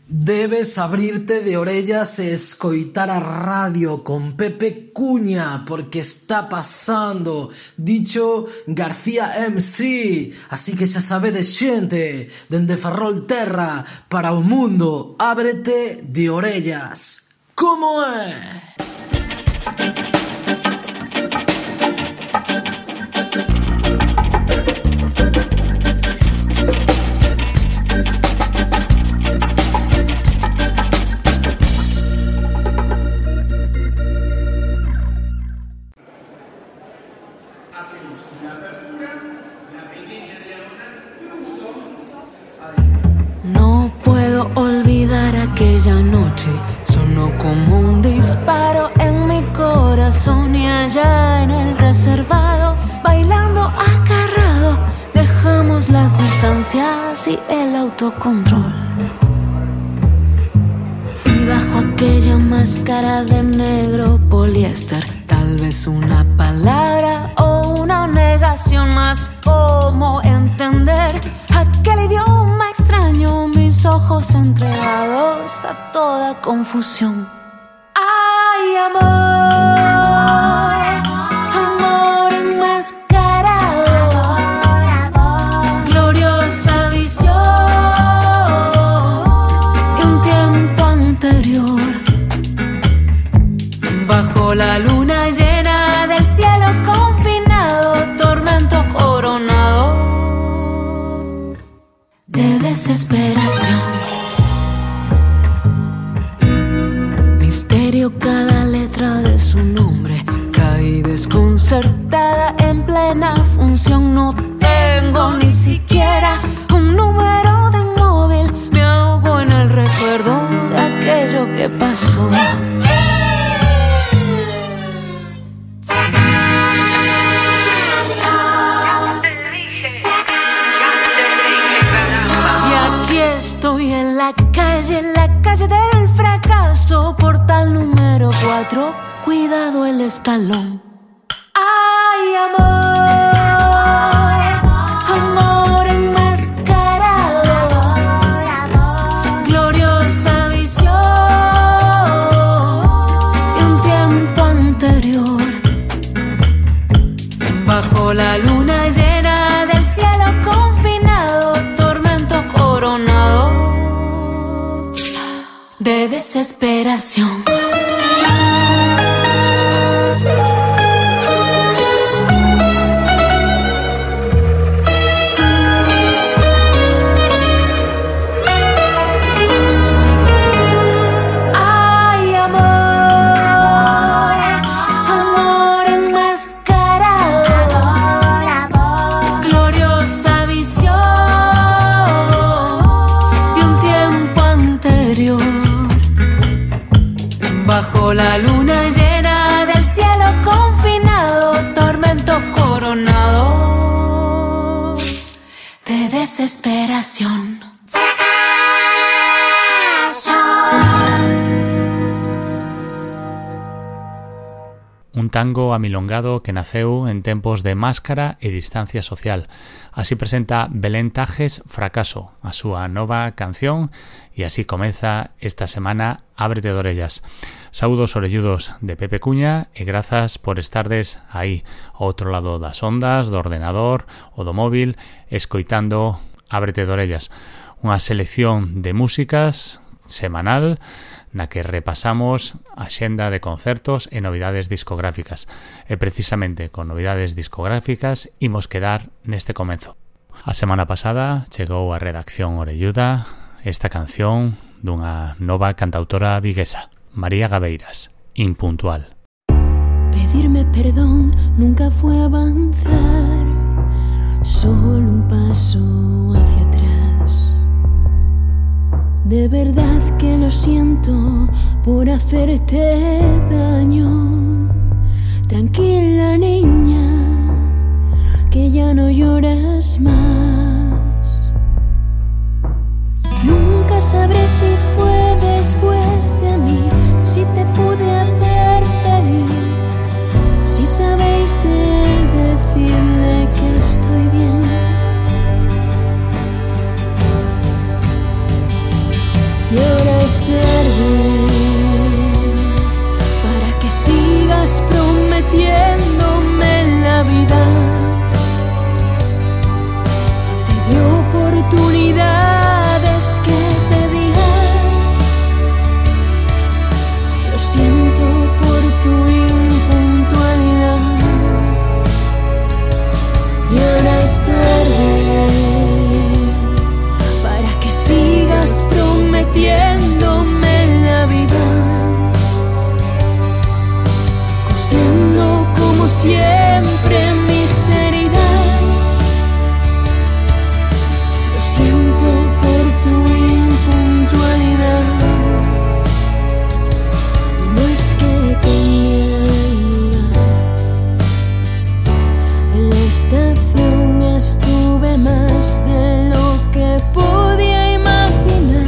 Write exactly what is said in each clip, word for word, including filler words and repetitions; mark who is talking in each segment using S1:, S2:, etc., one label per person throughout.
S1: Debes abrirte de orellas e escoitar a radio con Pepe Cuña, porque está pasando dicho García M C. Así que xa sabedes, xente, dende Ferrol Terra para o mundo, ábrete de orellas. Como é?
S2: No puedo olvidar aquella noche, sonó como un disparo en mi corazón y allá en el reservado, bailando agarrado, dejamos las distancias y el autocontrol. Y bajo aquella máscara de negro poliéster, tal vez una palabra o una negación más. ¿Cómo entender aquel idioma extraño? Mis ojos entregados a toda confusión. ¡Ay, amor! Amor enmascarado, gloriosa visión de un tiempo anterior. Bajo la luna llena del cielo confinado, tormento coronado de desesperación. Misterio cada letra de su nombre. Caí desconcertada en plena función. No tengo ni siquiera un número de móvil. Me ahogo en el recuerdo de aquello que pasó. Estoy en la calle, en la calle del fracaso, portal número cuatro, cuidado el escalón. ¡Ay, amor! Amor enmascarado, gloriosa visión de un tiempo anterior. Bajo la luna llena del cielo confinado, tormento coronado de desesperación. Ay, amor, amor enmascarado, gloriosa visión de un tiempo anterior. Bajo la luna llena del cielo confinado, tormento coronado de desesperación.
S3: Un tango amilongado que naceu en tempos de máscara e distancia social. Así presenta Belén Tajes Fracaso, a súa nova canción, e así comeza esta semana Ábrete de orellas. Saúdos orelludos de Pepe Cuña e grazas por estardes aí, ao outro lado das ondas, do ordenador ou do móvil, escoitando Ábrete de orellas. Unha selección de músicas semanal na que repasamos a xenda de concertos e novidades discográficas. E precisamente con novidades discográficas imos quedar neste comenzo. A semana pasada chegou a redacción orelluda esta canción dunha nova cantautora viguesa, María Gabeiras, Impuntual.
S4: Pedirme perdón nunca fue avanzar, solo un paso hacia atrás. De verdad que lo siento por hacerte daño. Tranquila, niña, que ya no lloras más. Nunca sabré si fue después de mí, si te pude hacer feliz. Si sabéis de él, decirle que estoy bien. Yeah. para que sigas prometiéndome la vida. Te di oportunidades que pedías. Lo siento por tu impuntualidad. Y ahora es tarde para que sigas prometiéndome la vida, cosiendo como siempre mis heridas. Lo siento por tu impuntualidad. Y no es que tenía en la estación, estuve más de lo que podía imaginar.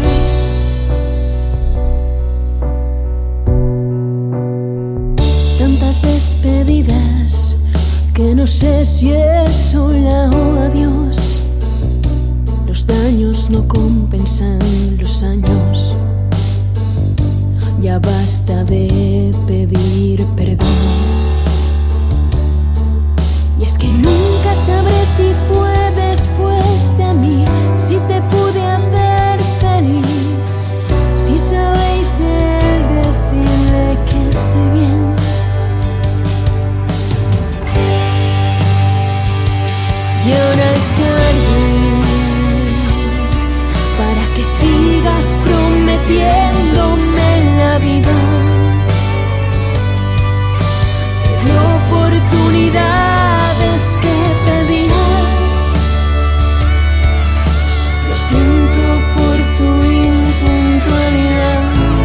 S4: Tantas despedidas que no sé si es hola o adiós. Los daños no compensan los años. Ya basta de pedir perdón. Y es que nunca sabré si fue después de mí, si te pude hacer feliz. Si sabéis de él, decidle que estoy bien. Y ahora es tarde para que sigas prometiéndome la vida. Te di oportunidades que pedías. Lo siento por tu impuntualidad.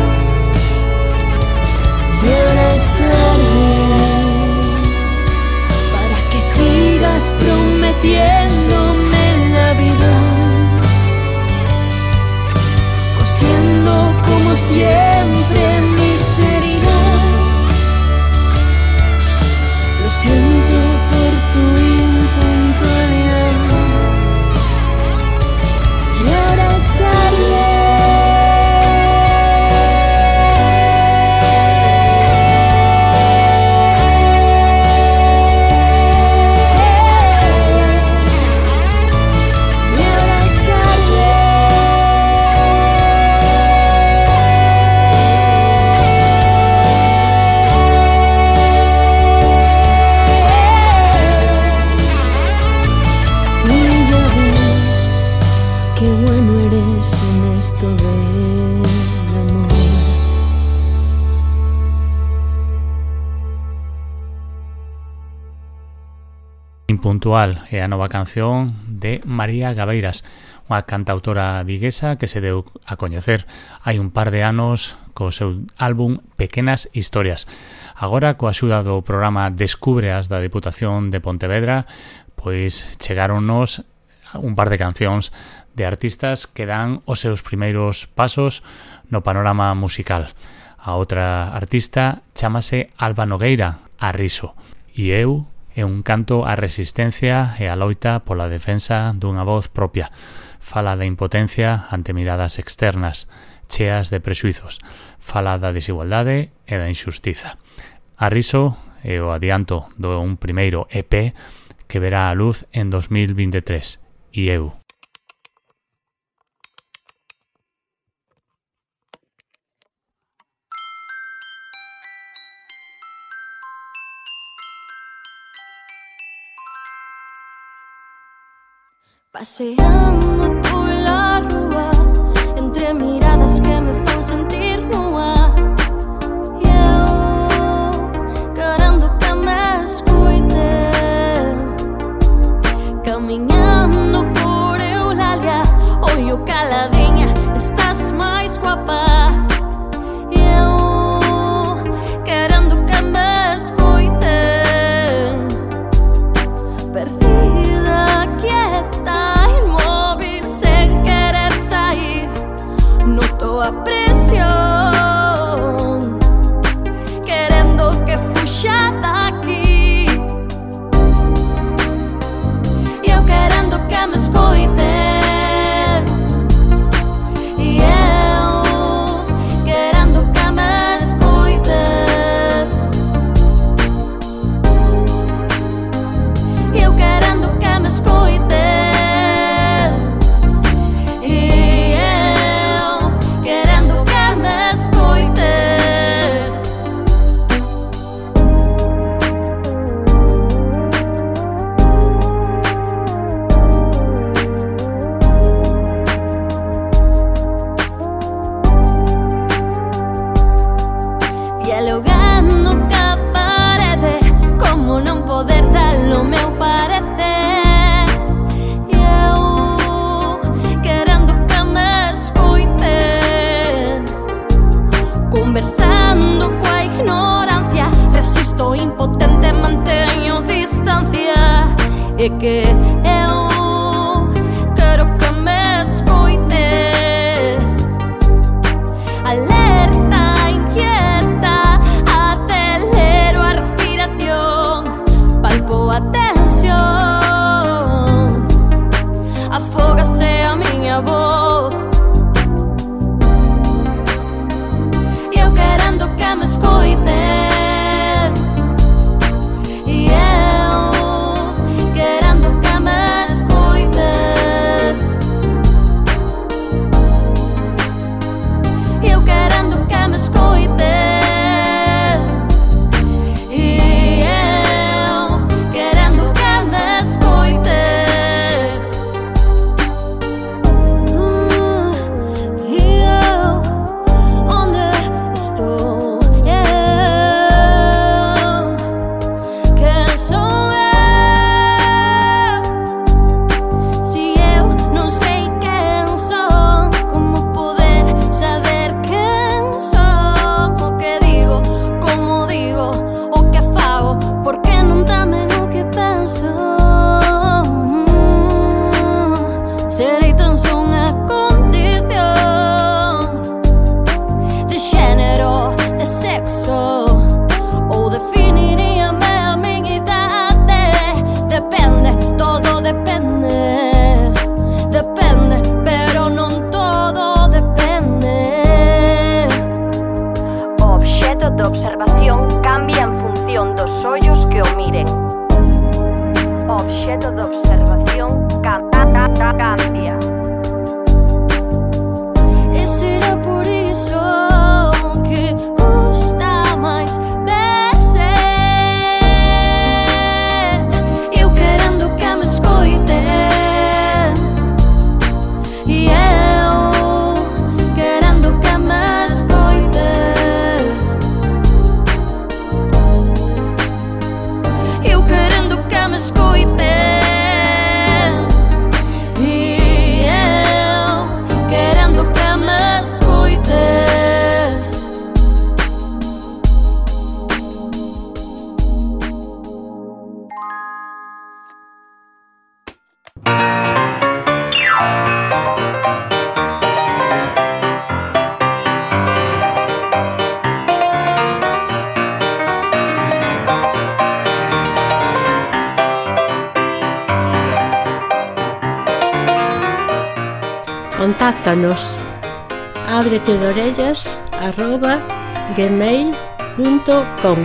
S4: Y ahora es tarde para que sigas prometiéndome la vida, cosiendo como siempre mis heridas. Lo siento por tu impuntualidad. Y ahora es tarde.
S3: Impuntual é a nova canción de María Gabeiras, unha cantautora viguesa que se deu a coñecer hai un par de anos co seu álbum Pequenas Historias. Agora, coa axuda do programa Descúbreas da Diputación de Pontevedra, pois chegáronnos un par de cancións de artistas que dan os seus primeiros pasos no panorama musical. A outra artista chámase Alba Nogueira, Arriso, e eu é un canto á resistencia e á loita pola defensa dunha voz propia. Fala da impotencia ante miradas externas, cheas de prexuizos. Fala da desigualdade e da injustiza. Arriso é o adianto do un primeiro E P que verá a luz en dos mil veintitrés. E eu.
S4: Paseando por la rúa, entre miradas que me fan sentir nua. E eu, querendo que me escuiten, caminhando por Eulalia. Olho caladinha, estás mais guapa. E eu, querendo que me escuiten, perdida, quieta, inmóvil, sem querer sair. Noto a presión, querendo que fuxa daqui. E eu querendo que me escuiten. E eu querendo conversando coa ignorancia. Resisto impotente, manteño distancia. E que eu quero que me escoites. Alerta, inquieta, acelero a respiración, palpo a tensión, afógase a miña voz. Eu querendo que me escoite, e eu querendo que me escoites. Eu querendo que me escoite, e eu querendo que me escoites. Uh, e eu, onde estou? Eu, quem sou eu? Se eu não sei quem sou, como poder saber quem sou? O que digo, como digo, o que fago, porque non tamén o que penso. Serei tan só unha condición de xénero, de sexo, ou definiríame a miña idade. Depende, todo depende. Depende, pero non todo depende.
S5: O obxeto de observación cambia en función dos ollos que o miren. O obxeto de observación ca- ca- ca- cambia.
S4: E será por iso que custa máis verse. Eu querendo que me escoite, e eu querendo que me escoites. Eu querendo que me escoite, e eu querendo que me escoites.
S6: Contáctanos ábrete de orellas arroba gmail punto com.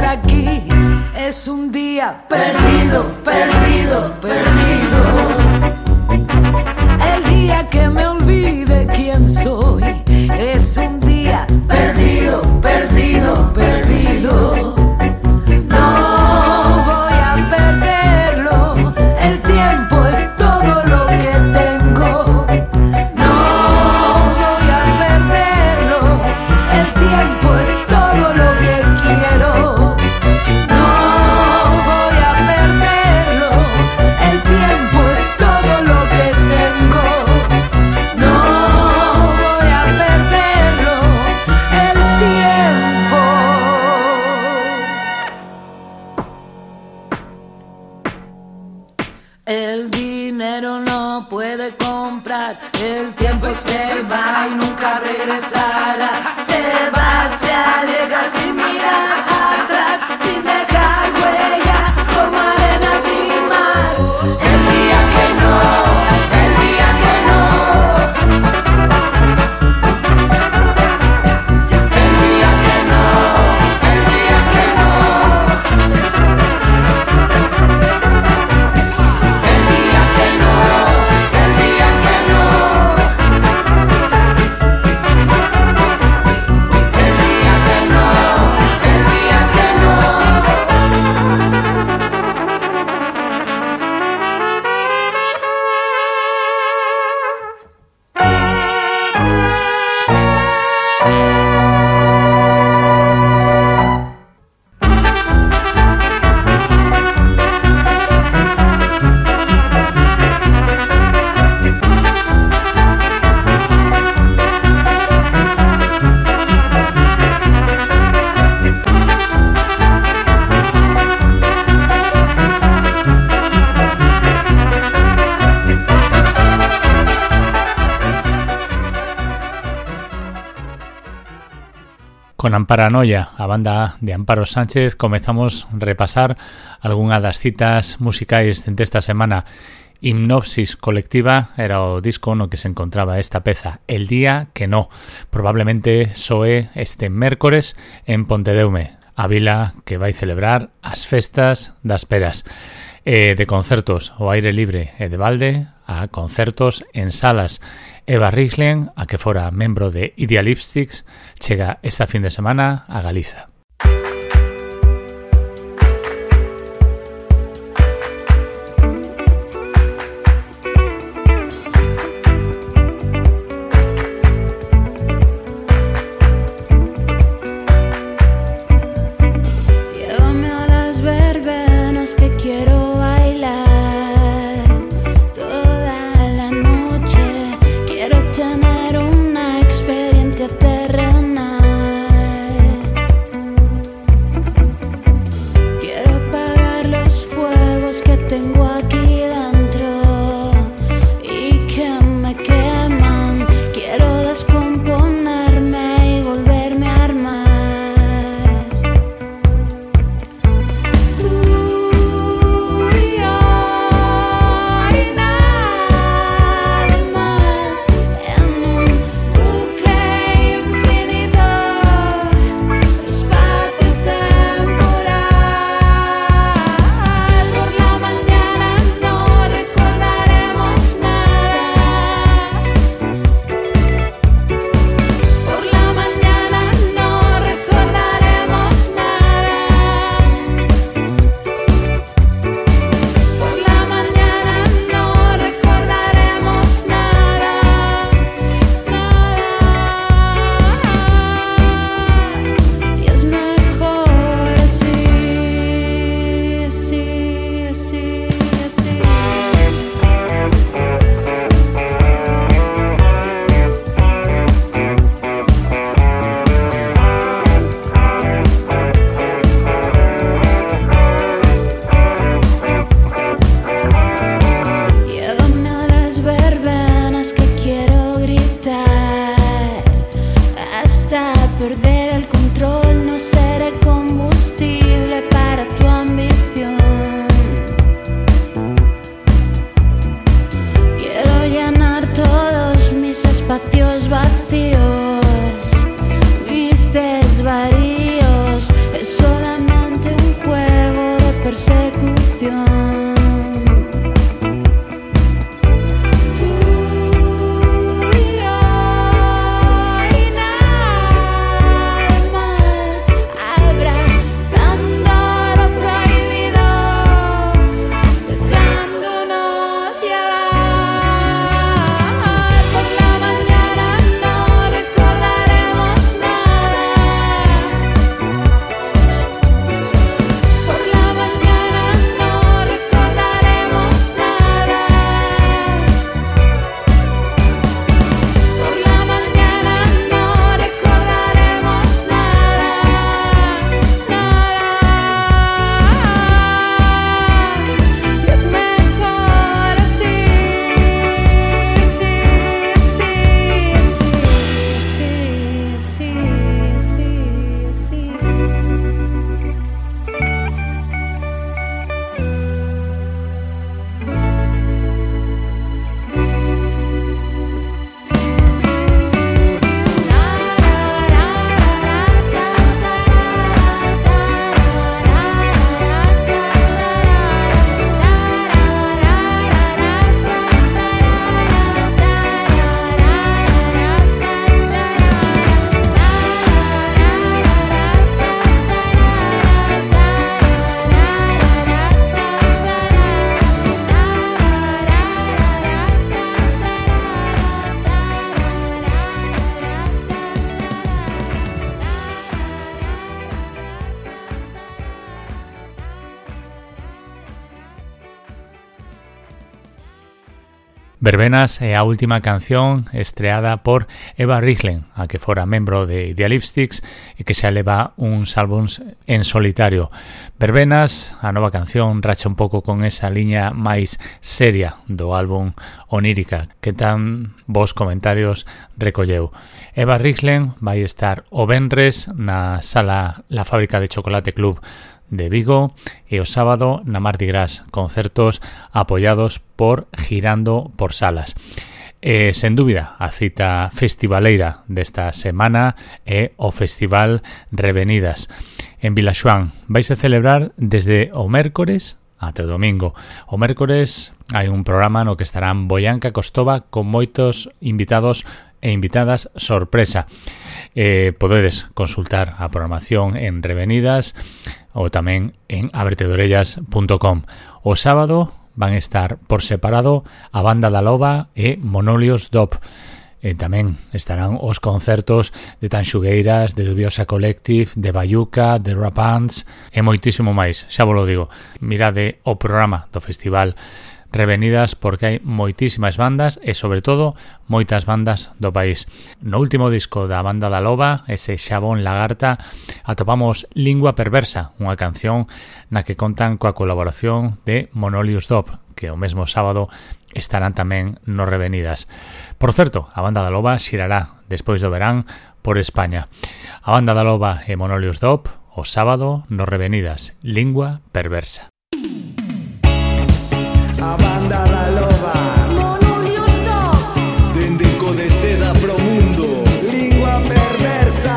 S7: estar aquí. Es un día perdido, perdido, perdido. El día que me olvide quién soy. Es un día perdido, perdido, perdido. No voy a perderlo. El tiempo es todo lo que tengo. No voy a perderlo. El tiempo es todo lo que quiero. No voy a perderlo. El tiempo es todo lo que tengo. No voy a perderlo. El tiempo. El dinero no puede comprar. El tiempo se va y nunca regresará. Se va, se aleja sin mirar atrás, sin dejar huella como arena sin mar. El día que no, el día que no. El día que no, el día que no. El día que no, el día que no. El día que no, el día que no.
S3: Con Amparanoia, a banda de Amparo Sánchez, comezamos a repasar algunhas das citas musicais desta semana. Hipnosis Colectiva era o disco no que se encontraba esta peza, El día que no. Probablemente soe este mércores en Pontedeume, a vila que vai celebrar as festas das peras. E de concertos ao aire libre e de balde a concertos en salas. Eva Riglen, a que fora membro de Idealistics, chega esta fin de semana a Galiza.
S4: Llévame a las verbenas que quiero bailar toda la noche. Quiero tener una experiencia terrenal.
S3: Verbenas é a última canción estreada por Eva Richlen, a que fora membro de Dialipstics e que xa leva uns álbums en solitario. Verbenas, a nova canción, racha un pouco con esa liña máis seria do álbum Onírica, que tan vos comentarios recolleu. Eva Richlen vai estar o venres na sala La Fábrica de Chocolate Club de Vigo e o sábado na Mardi Gras, concertos apoiados por Girando por Salas. E, sen dúbida, a cita festivaleira desta semana é o Festival Revenidas. En Vilaxoán vais a celebrar desde o mércores até o domingo. O mércores hai un programa no que estarán Boianca Costova con moitos invitados e invitadas sorpresa. Eh, podedes consultar a programación en Revenidas ou tamén en a vertedorellas punto com. O sábado van estar por separado a Banda da Loba e Monolios Dop. E tamén estarán os concertos de Tanxugueiras, de Dubiosa Collective, de Bayuca, de Rapants e moitísimo máis. Xa vos lo digo, mirade o programa do Festival Revenidas porque hai moitísimas bandas e, sobre todo, moitas bandas do país. No último disco da Banda da Loba, ese Xabón Lagarta, atopamos Lingua Perversa, unha canción na que contan coa colaboración de Monolius Dop, que o mesmo sábado estarán tamén no Revenidas. Por certo, a Banda da Loba xirará despois do verán por España. A Banda da Loba e Monolius Dop, o sábado no Revenidas, Lingua Perversa.
S8: A Banda da Loba,
S4: Monolius Dop,
S8: Dendeco de seda pro mundo, Lingua Perversa.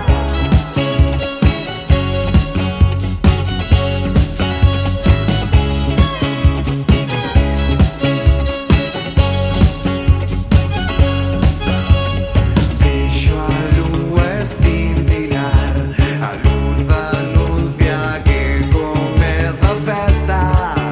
S8: Vexo a lúa escintilar, a luz anuncia que comeza a festa.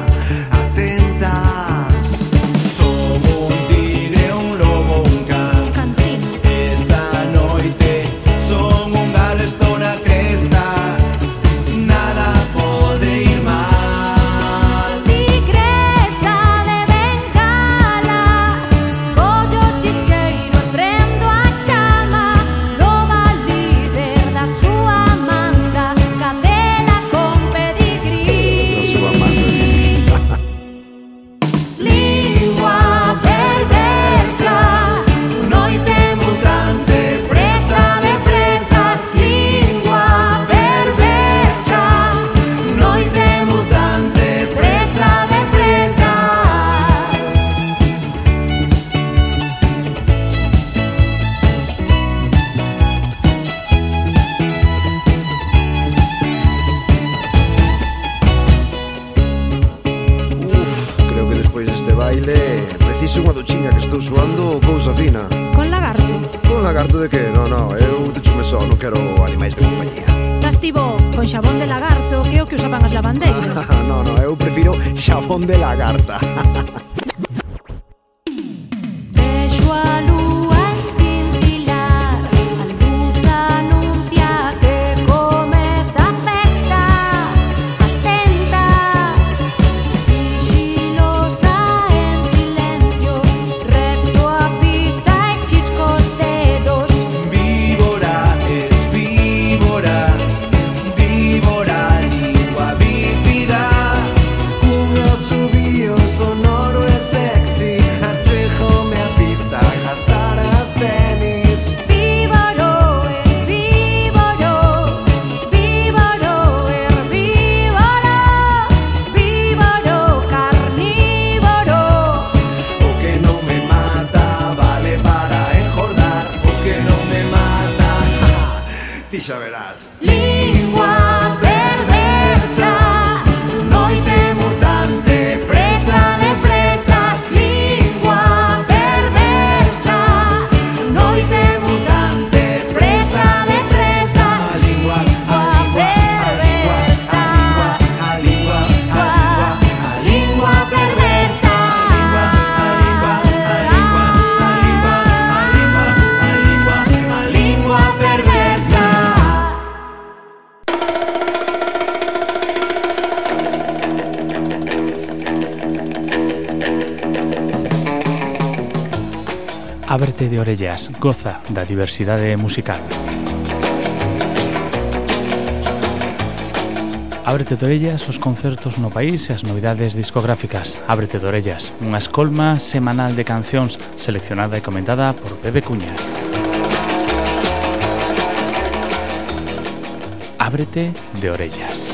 S8: Preciso unha duchiña que estou suando cousa fina.
S9: Con lagarto?
S8: Con lagarto de que? No, no, eu duchome só, non quero animais de compañía.
S9: Tas tivo con xabón de lagarto, que é o que usaban as lavandeiras.
S8: No, no, eu prefiro xabón de lagarta.
S4: vexo a lúa escintilar, a luz anuncia que comeza a festa. Atentas, sigilosa en silencio, recto a pista e chiscos dedos.
S8: Víbora es víbora, víbora, lingua bífida, cun asubío sonoro
S3: Ábrete de orellas, goza da diversidade musical. Ábrete de orellas os concertos no país e as novidades discográficas. Ábrete de orellas, unha escolma semanal de cancións seleccionada e comentada por Pepe Cuña. Ábrete de orellas.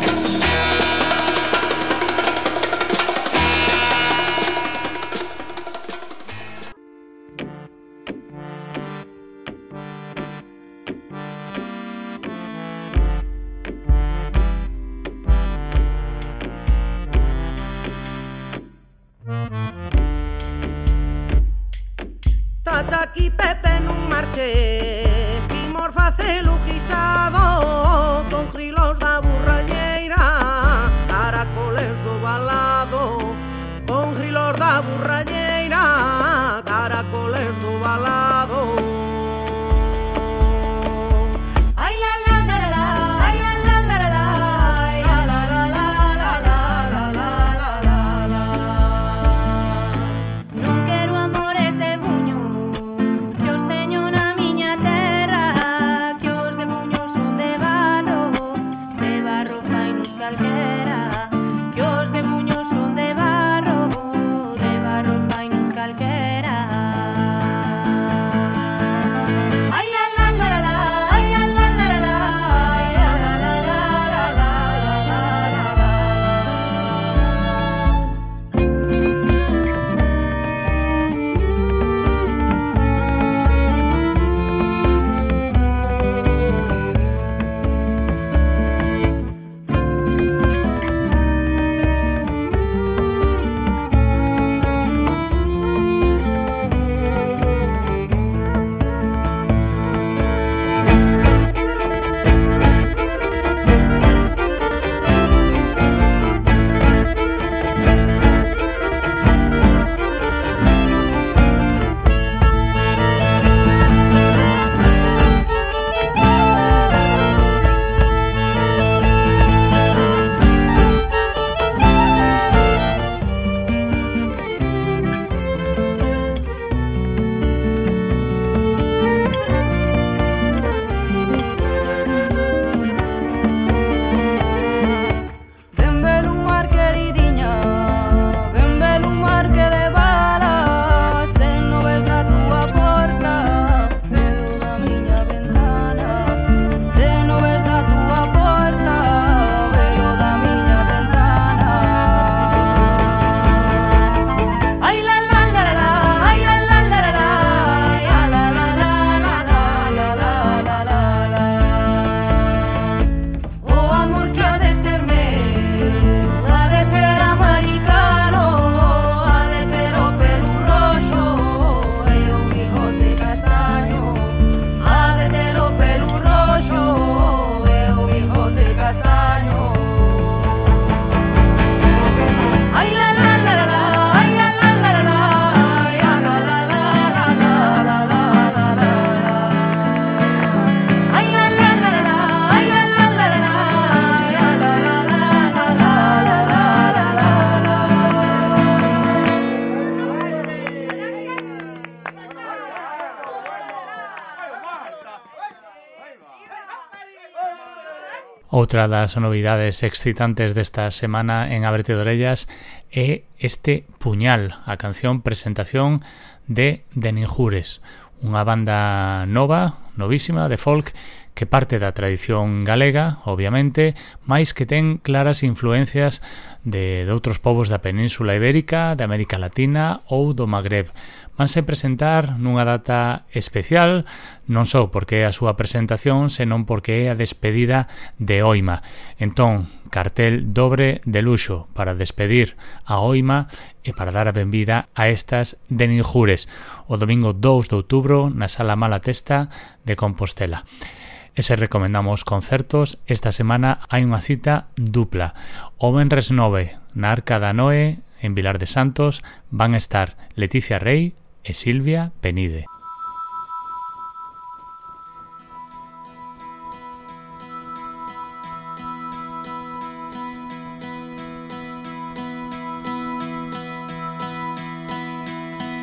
S10: Tata aquí Pepe nun marches, Quimor facelo guisado, con grilos da burralleira, caracoles do balado, con grilos da burralleira, caracoles do balado. Ai la la la la la, ai la la la la la, ai la la la la la la la la la.
S4: Non quero amores de buño, que os teño na miña terra, que os de buño son de barro, de barro fainos calquera, que os de buño son de barro, de barro fainos calquera. Ai la la la la la, ai la la la la la, ai la la la la la Ven Belumar queridiña, ven Belumar que de balas, se no ves da túa porta, velo da miña ventana, se no ves da túa porta, velo da miña ventana. Ai la la la la la, ai la la la la la, ai la la la la la la la la la la. O amor que ha de ser meu, ha de ser americano, ha de ter o pelo roxo e o bigote castaño, ha de ter o pelo roxo e o bigote castaño. Ai la la la la la, ai la la la la la, ai la la la la la la la la la. Ai la la la la la, ai la la la la la, ai la la la la la la la la.
S3: Outra das novidades excitantes desta semana en Ábrete de orellas é este Puñal, a canción presentación de De Ninjures, unha banda nova, novísima, de folk, que parte da tradición galega, obviamente, mais que ten claras influencias de, de outros povos da Península Ibérica, de América Latina ou do Magreb. Vanse presentar nunha data especial, non só porque é a súa presentación, senón porque é a despedida de Oima. Entón, cartel dobre de luxo para despedir a Oima e para dar a benvida a estas De Ninjures, o domingo dous de outubro na Sala Malatesta de Compostela. E se recomendamos concertos, esta semana hai unha cita dupla. O venres nove na Arca da Noé, en Vilar de Santos, van a estar Leticia Rey e Silvia Penide.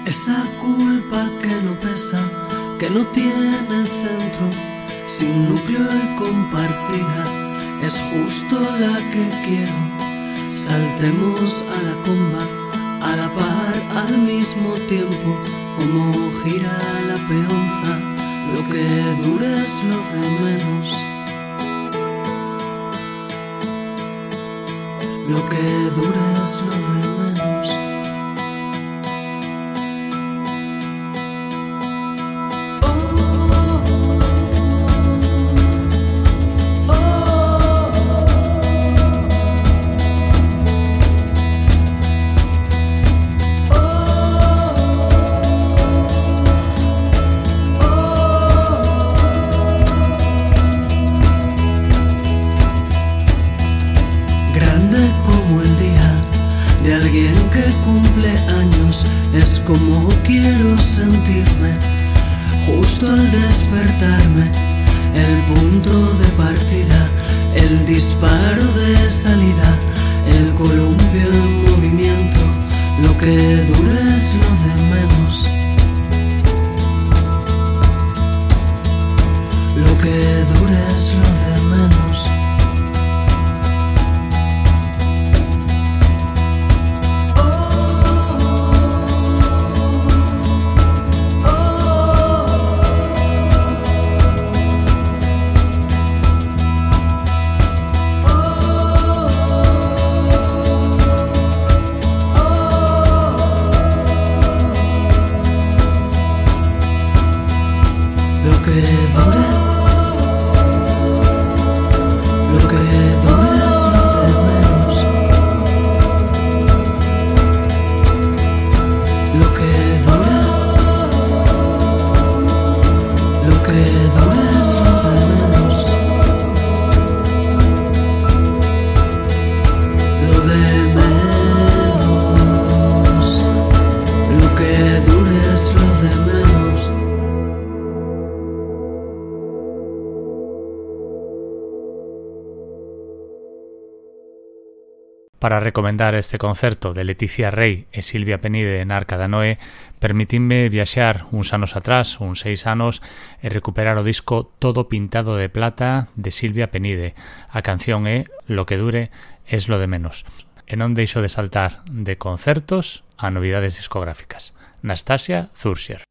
S1: Esa culpa que no pesa, que no tiene centro, sin núcleo y compartida, es justo la que quiero. Saltemos a la comba, a la par, al mismo tiempo, como gira la peonza, lo que dure es lo de menos. Lo que dure es lo de menos. Es como quiero sentirme, justo al despertarme, el punto de partida, el disparo de salida, el columpio en movimiento, lo que dure es lo de menos. Lo que dure es lo de menos.
S3: Para recomendar este concerto de Leticia Rey e Silvia Penide en Arca da Noé, permitidme viaxar uns anos atrás, uns seis anos, e recuperar o disco Todo pintado de plata de Silvia Penide. A canción é Lo que dure es lo de menos. E non deixo de saltar de concertos a novidades discográficas. Nastasia Zurscher.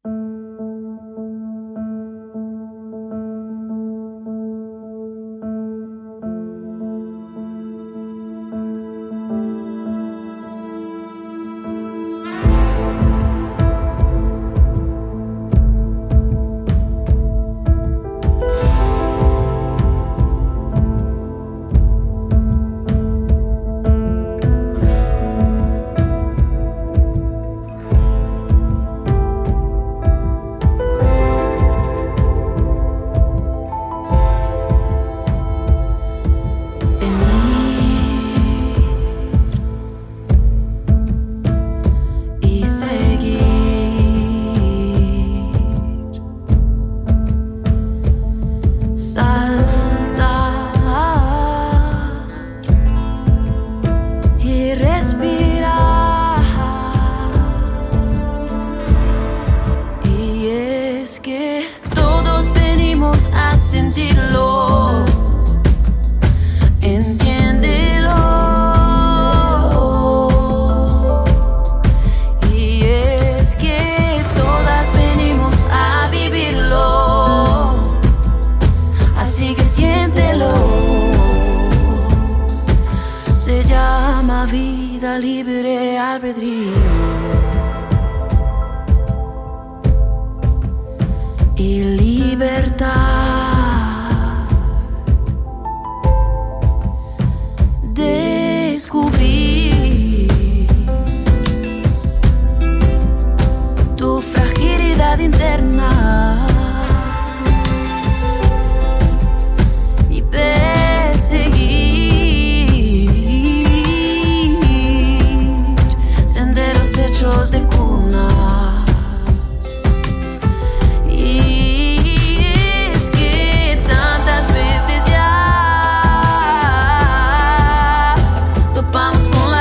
S2: Topamos con la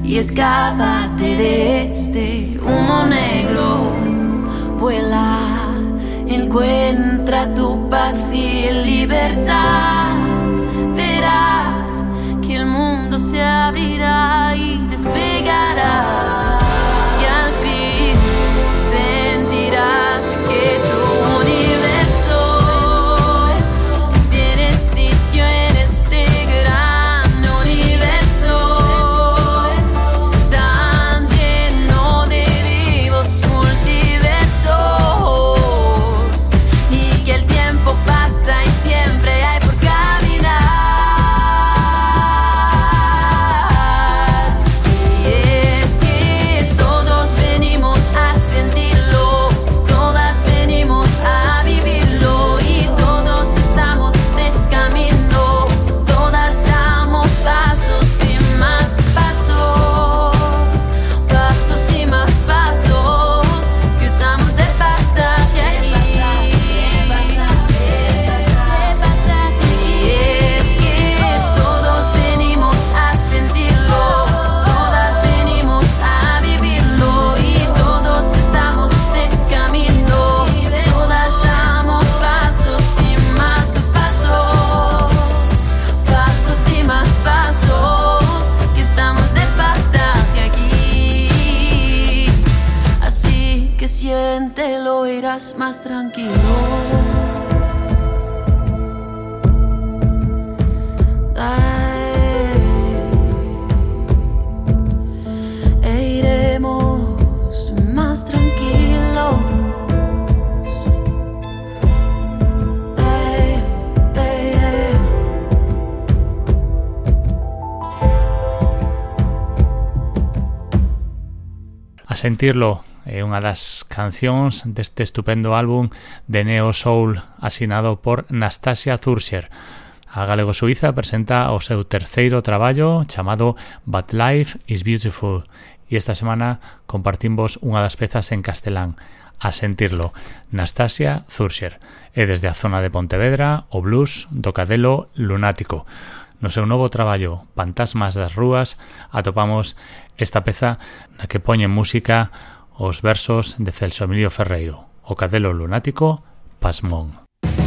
S7: y escápate de este humo negro. Vuela, encuentra tu paz y libertad. Verás que el mundo se abrirá y despegarás, y al fin sentirás que tu universo tiene sitio en este gran universo tan lleno de vivos multiversos, y que el tiempo pasa y siempre hay por caminar. Y es que todos venimos a sentirlo, todas venimos a vivirlo, y todos estamos de camino, todas damos pasos y más pasos, pasos y más pasos, que estamos de pasaje aquí. Y es que todos venimos a sentirlo, todas venimos a vivirlo, y todos estamos de camino, todas damos pasos y más pasos, pasos y más pasos, que estamos de pasaje aquí. Así que siéntelo, irás más tranquilo. E iremos más tranquilos. Ey, ey, ey.
S3: A sentirlo é unha das cancións deste estupendo álbum de Neo Soul asinado por Nastasia Zurscher. A galego-suiza presenta o seu terceiro traballo chamado But Life is Beautiful, e esta semana compartimos unha das pezas en castelán. A sentirlo, Nastasia Zurscher. E desde a zona de Pontevedra, o blues do Cadelo Lunático. No seu novo traballo, Fantasmas das Rúas, atopamos esta peza na que poñen música os versos de Celso Emilio Ferreiro, o Cadelo Lunático, Pasmón.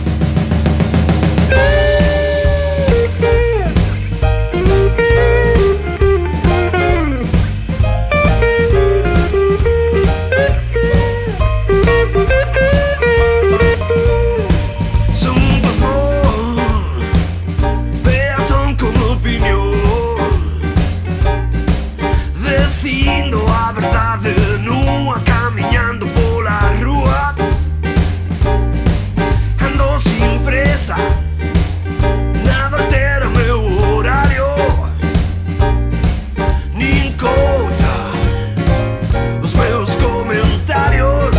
S11: Nada altera meu horario, nin conta os meus comentarios.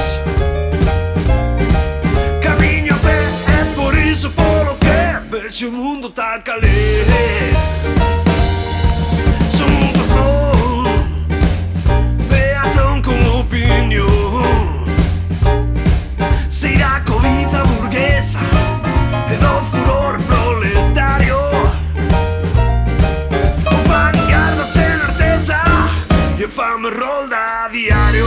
S11: Camiño a pé, é por iso polo que vexo o mundo tal cal é. Son un pastor, peatón con opinión, será cobiza burguesa e do furor proletario, o vanguarda sen artesa e fame rolda a diario.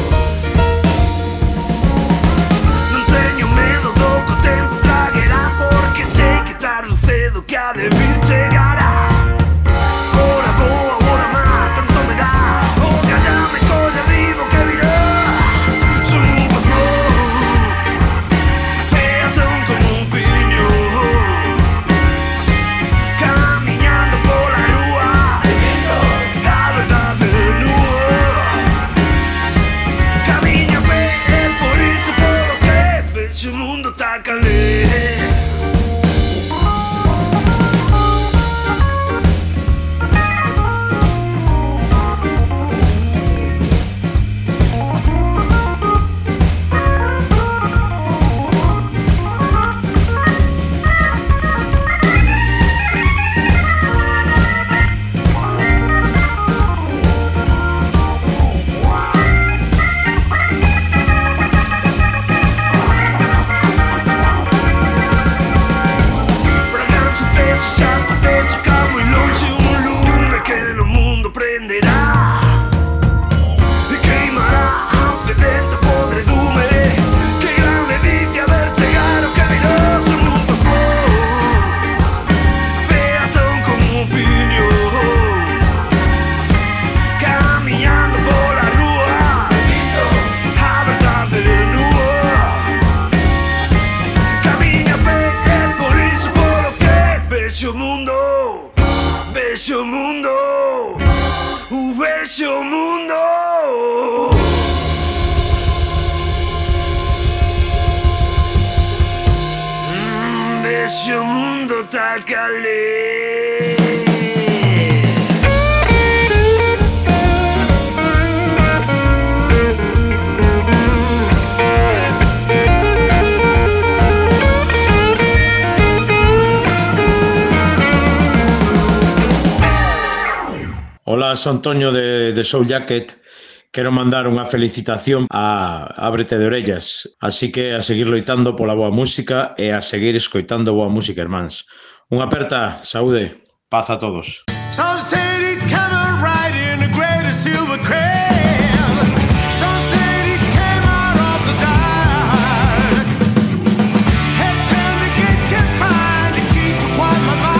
S11: Non teño medo do que o tempo traguerá, porque sei que tarde ou cedo que ha de vir chegará. Ora boa, ora má, tanto me dá, o que allá me colla vivo que virá. Son un pasmón, peatón como Vexo mundo, vexo mundo, o vexo mundo. Mm, vexo mundo ta calé.
S12: Hola, son Toño de, de Soul Jacket. Quero mandar unha felicitación a Ábrete de Orellas. Así que a seguir loitando pola boa música e a seguir escoitando boa música, irmáns. Unha aperta, saúde, paz a todos.
S11: Some said he'd come out right in the greatest silver crab. Some said he came out of the dark. Had turned the gates, kept fine to keep the quiet my mind.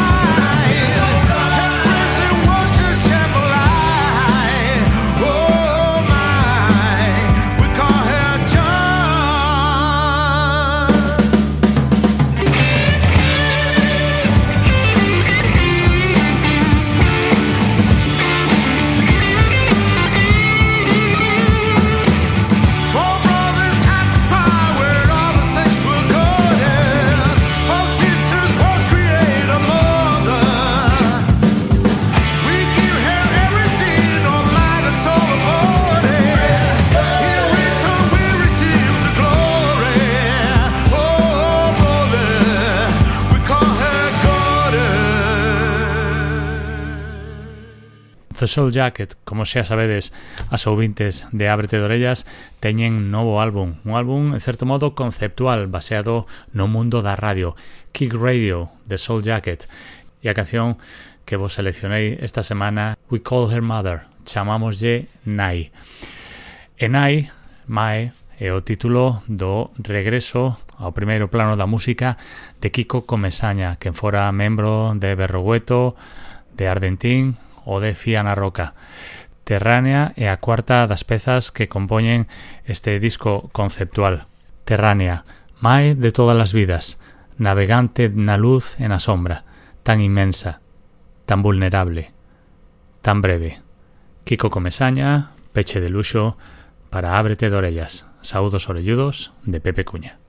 S3: The Soul Jacket, como xa sabedes, as ouvintes de Ábrete de Orellas teñen novo álbum, un álbum, en certo modo, conceptual, baseado no mundo da radio, Kick Radio, The Soul Jacket, e a canción que vos seleccionei esta semana, We Call Her Mother, chamámoslle Nai. E Nai, Mae, é o título do regreso ao primeiro plano da música de Kiko Comesaña, quen fora membro de Berrogueto, de Ardentín ou de Fiana Roca. Terránea é a cuarta das pezas que compoñen este disco conceptual. Terránea, Mae de todas as vidas, navegante na luz e na sombra, tan inmensa, tan vulnerable, tan breve. Kiko Comesaña, peche de luxo para Ábrete de Orellas. Saúdos orelludos de Pepe Cuña.